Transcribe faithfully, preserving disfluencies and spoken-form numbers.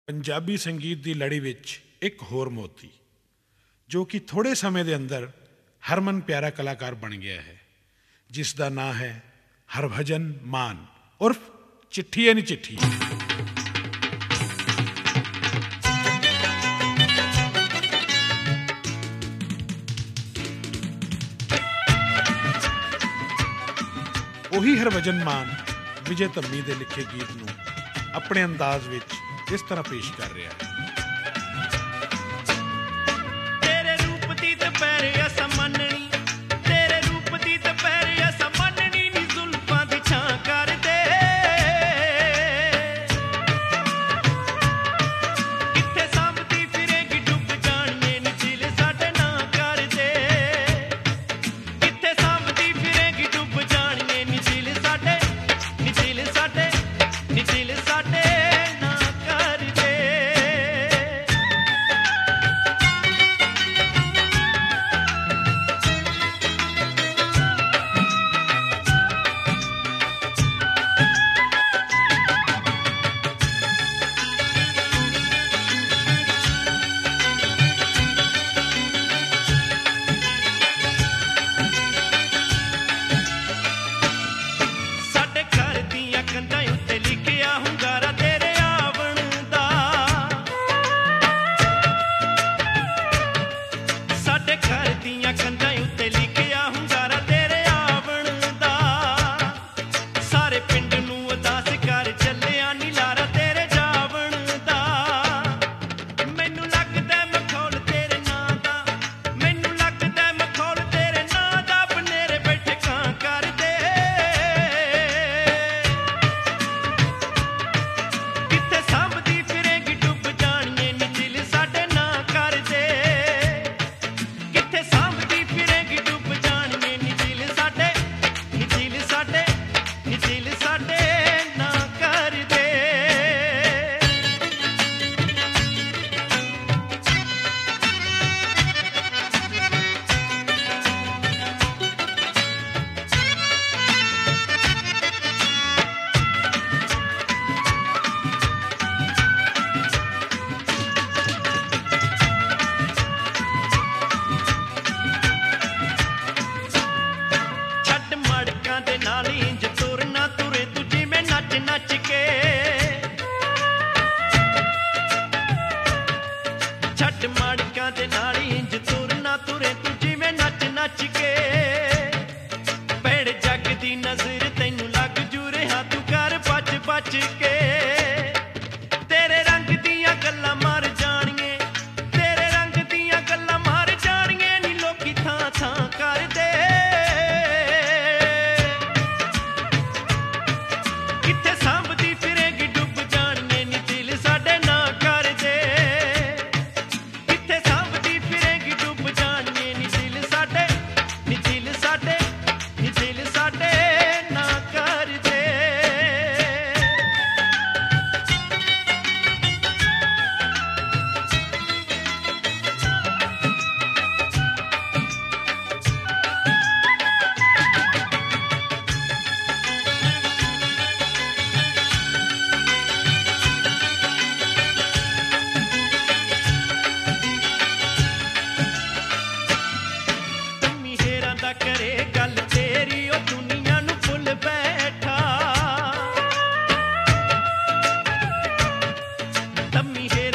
ਪੰਜਾਬੀ ਸੰਗੀਤ ਦੀ ਲੜੀ ਵਿੱਚ ਇੱਕ ਹੋਰ ਮੋਤੀ ਜੋ ਕਿ ਥੋੜ੍ਹੇ ਸਮੇਂ ਦੇ ਅੰਦਰ ਹਰਮਨ ਪਿਆਰਾ ਕਲਾਕਾਰ ਬਣ ਗਿਆ ਹੈ, ਜਿਸ ਦਾ ਨਾਂ ਹੈ ਹਰਭਜਨ ਮਾਨ ਉਰਫ ਚਿੱਠੀ ਹੈ ਨੀ ਚਿੱਠੀ। ਉਹੀ ਹਰਭਜਨ ਮਾਨ ਵਿਜੇ ਧੰਮੀ ਦੇ ਲਿਖੇ ਗੀਤ ਨੂੰ ਆਪਣੇ ਅੰਦਾਜ਼ ਵਿੱਚ ਇਸ ਤਰ੍ਹਾਂ ਪੇਸ਼ ਕਰ ਰਿਹਾ ਹੈ। ਤੇਰੇ ਰੂਪ ਦੀ ਦੁਪਹਿਰ ਅਸਾਂ ਮੰਨਣੀ, ਤੇਰੇ ਰੂਪ ਦੀ ਦੁਪਹਿਰ ਅਸਾਂ ਮੰਨਣੀ ਨੀ ਜ਼ੁਲਫਾਂ ਦੀ ਛਾਂ ਕਰਦੇ। ਕਿੱਥੇ ਸਾਂਭਦੀ ਫਿਰੇਗੀ ਡੁੱਬ ਜਾਣੀਏ ਨੀ ਦਿਲ ਸਾਡੇ ਨਾ ਕਰਦੇ। ਕਿੱਥੇ ਸਾਂਭਦੀ ਫਿਰੇਗੀ ਡੁੱਬ ਜਾਣੀਏ ਨੀ ਦਿਲ ਸਾਡੇ, ਨੀ ਦਿਲ ਸਾਡੇ, ਨੀ ਦਿਲ ਸਾਡੇ ਨਾ ਕਰਦੇ। ਸਾਡੇ ਘਰ ਦੀਆਂ ਕੰਧਾਂ ਉੱਤੇ ਲਿਖਿਆ ਹੁੰਗਾਰਾ ਤੇਰੇ ਆਵਣ ਦਾ। ਸਾਡੇ ਘਰ ਦੀਆਂ ਕੰਧਾਂ ਉੱਤੇ ਲਿਖਿਆ ਹੁੰਗਾਰਾ ਤੇਰੇ ਆਵਣ ਦਾ। ਸਾਰੇ ਪਿੰਡ ਨੂੰ ਉਦਾਸ ਕਰ ਚੱਲਿਆ ਨੀ ਲਾਰਾ ਤੇਰੇ ਜਾਵਣ ਦਾ। ਮੈਨੂੰ ਲੱਗਦਾ ਮਖੌਲ ਤੇਰੇ ਨਾਂ ਦਾ, ਮੈਨੂੰ ਲੱਗਦਾ ਮਖੌਲ ਤੇਰੇ ਨਾਂ ਦਾ। ਬਨੇਰੇ ਬੈਠੇ ਕਾਂ ਕਰਦੇ। ਕਿੱਥੇ ਸਾਂਭਦੀ ਫਿਰੇਗੀ ਡੁੱਬ ਜਾਣੀਏ ਨੀ ਦਿਲ ਸਾਡੇ ਨਾ ਕਰਦੇ। ਕਿੱਥੇ ਸਾਂਭਦੀ ਫਿਰੇਗੀ ਡੁੱਬ ਜਾਣੀਏ ਨੀ ਦਿਲ ਸਾਡੇ, ਨੀ ਦਿਲ ਸਾਡੇ, ਨੀ ਦਿਲ ਸਾਡੇ ਨਾ ਕਰਦੇ। ਛੱਡ ਮੜਕਾਂ ਦੇ ਨਾਲ ਇੰਜ ਤੁਰਨਾ ਤੁਰੇ ਤੂੰ ਜਿਵੇਂ ਨੱਚ ਨੱਚ ਕੇ। ਛੱਡ ਮੜਕਾਂ ਦੇ ਨਾਲ ਇੰਜ ਤੁਰਨਾ ਤੁਰੇ ਤੂੰ ਜਿਵੇਂ ਨੱਚ ਨੱਚ ਕੇ। ਭੈੜ ਜੱਗ ਦੀ ਨਜ਼ਰ ਤੈਨੂੰ ਲੱਗ ਜੂ ਰਿਹਾ ਤੂੰ ਕਰ ਬਚ ਬਚ ਕੇ। ਤੇਰੇ ਰੰਗ ਦੀਆਂ ਗੱਲਾਂ ਮਰ ਜਾਣੀਏ, ਤੇਰੇ ਰੰਗ ਦੀਆਂ ਗੱਲਾਂ ਮਰ ਜਾਣੀਏ ਨੀ ਲੋਕੀ ਥਾਂ ਥਾਂ ਕਰਦੇ। ਕਿੱਥੇ ਸਾਂਭਦੀ ਫਿਰੇਗੀ ਡੁੱਬ ਜਾਣੀਏ ਨੀ ਦਿਲ ਸਾਡੇ ਨਾ ਕਰਦੇ। ਕਿੱਥੇ ਸਾਂਭਦੀ ਫਿਰੇਗੀ ਡੁੱਬ ਜਾਣੀਏ ਨੀ ਦਿਲ ਸਾਡੇ, ਨੀ ਦਿਲ ਸਾਡੇ, ਨੀ ਦਿਲ ਸਾਡੇ ਨਾ ਕਰਦੇ। ਤੰਮੀ ਹੇਰਾਂ ਦਾ ਕਰੇ ਗੱਲ ਤੇਰੀ ਉਹ ਦੁਨੀਆ ਨੂੰ ਭੁੱਲ ਬੈਠਾ। ਤੰਮੀ